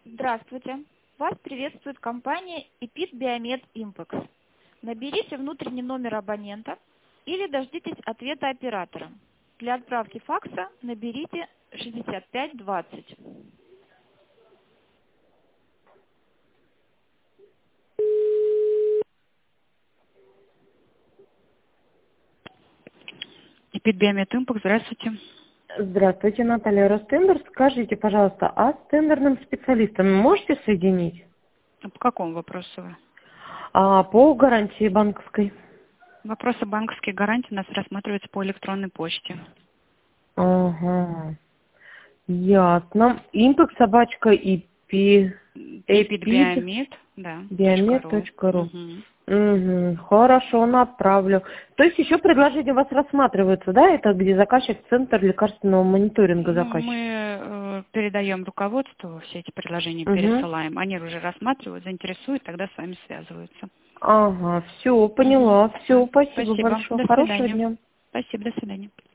Здравствуйте. Вас приветствует компания Epid Biomed Impex. Наберите внутренний номер абонента или дождитесь ответа оператора. Для отправки факса наберите 6520. Epid Biomed Impex, здравствуйте. Здравствуйте, Наталья Ростендер. Скажите, пожалуйста, а с тендерным специалистом можете соединить? По какому вопросу вы? По гарантии банковской. Вопросы банковских гарантий у нас рассматриваются по электронной почте. Ага. Ясно. Импекс собачка Epid да, Biomed.ru. Угу. Угу. Хорошо, направлю. То есть еще предложения у вас рассматриваются, да? Это где заказчик, центр лекарственного мониторинга заказчик. Мы передаем руководству, все эти предложения Угу. пересылаем. Они уже рассматривают, заинтересуют, тогда с вами связываются. Ага, все, поняла. Все, спасибо Спасибо. большое. До Хорошего свидания. дня. Спасибо, до свидания.